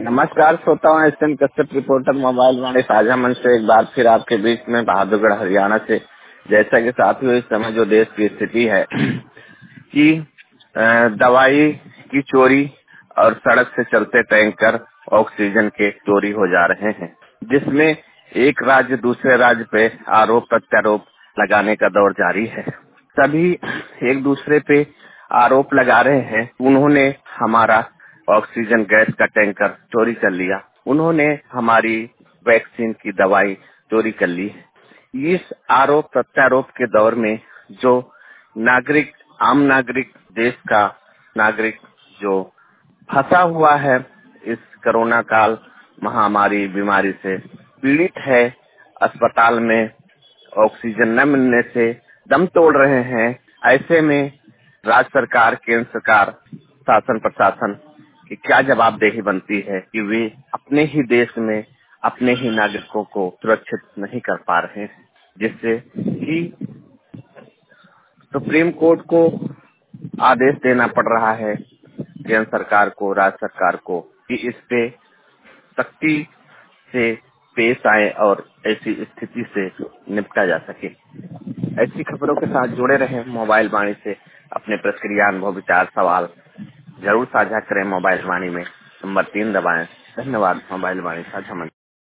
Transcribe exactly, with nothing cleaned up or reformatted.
नमस्कार श्रोताओं, S N Kashyap reporter mobile Vani साझा मंच से एक बार फिर आपके बीच में बहादुरगढ़ हरियाणा से। जैसा कि साथियों, इस समय जो देश की स्थिति है कि अ, दवाई की चोरी और सड़क से चलते टैंकर ऑक्सीजन के चोरी हो जा रहे हैं, जिसमें एक राज्य दूसरे राज्य पे आरोप प्रत्यारोप लगाने का दौर जारी है। सभी एक दूसरे पे आरोप लगा रहे हैं, उन्होंने हमारा ऑक्सीजन गैस का टैंकर चोरी कर लिया, उन्होंने हमारी वैक्सीन की दवाई चोरी कर ली है। इस आरोप प्रत्यारोप के दौर में जो नागरिक, आम नागरिक, देश का नागरिक जो फंसा हुआ है इस कोरोना काल महामारी बीमारी से पीड़ित है, अस्पताल में ऑक्सीजन न मिलने से दम तोड़ रहे हैं, ऐसे में राज्य सरकार, केंद्र सरकार, शासन प्रशासन की क्या जवाबदेही बनती है कि वे अपने ही देश में अपने ही नागरिकों को सुरक्षित नहीं कर पा रहे हैं, जिससे कि सुप्रीम कोर्ट को आदेश देना पड़ रहा है केंद्र सरकार को, राज्य सरकार को, कि इस पे सख्ती से पेश आए और ऐसी स्थिति से निपटा जा सके। ऐसी खबरों के साथ जुड़े रहे मोबाइल वाणी से। अपने प्रतिक्रिया, अनुभव, विचार, सवाल जरूर साझा करें मोबाइल वाणी में। नंबर तीन दबाएं। धन्यवाद। मोबाइल वाणी साझा मंच।